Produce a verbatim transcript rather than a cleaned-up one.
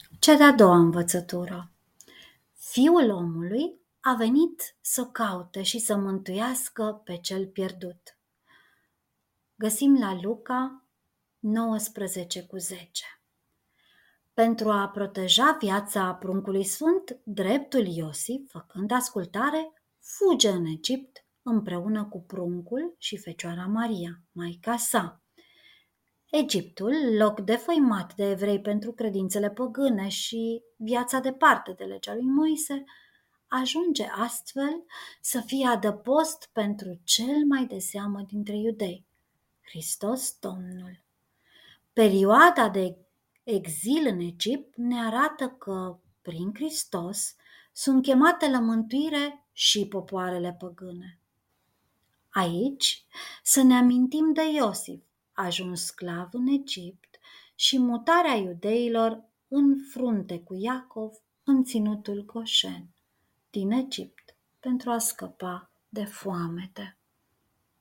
Cea de-a doua învățătură. Fiul omului a venit să caute și să mântuiască pe cel pierdut. Găsim la Luca nouăsprezece cu zece. Pentru a proteja viața pruncului sfânt, dreptul Iosif, făcând ascultare, fuge în Egipt împreună cu pruncul și Fecioara Maria, maica sa. Egiptul, loc defăimat de evrei pentru credințele păgâne și viața departe de legea lui Moise, ajunge astfel să fie adăpost pentru cel mai de seamă dintre iudei, Hristos Domnul. Perioada de exil în Egipt ne arată că, prin Hristos, sunt chemate la mântuire și popoarele păgâne. Aici să ne amintim de Iosif, ajuns sclav în Egipt, și mutarea iudeilor în frunte cu Iacov în ținutul Goșen din Egipt pentru a scăpa de foamete.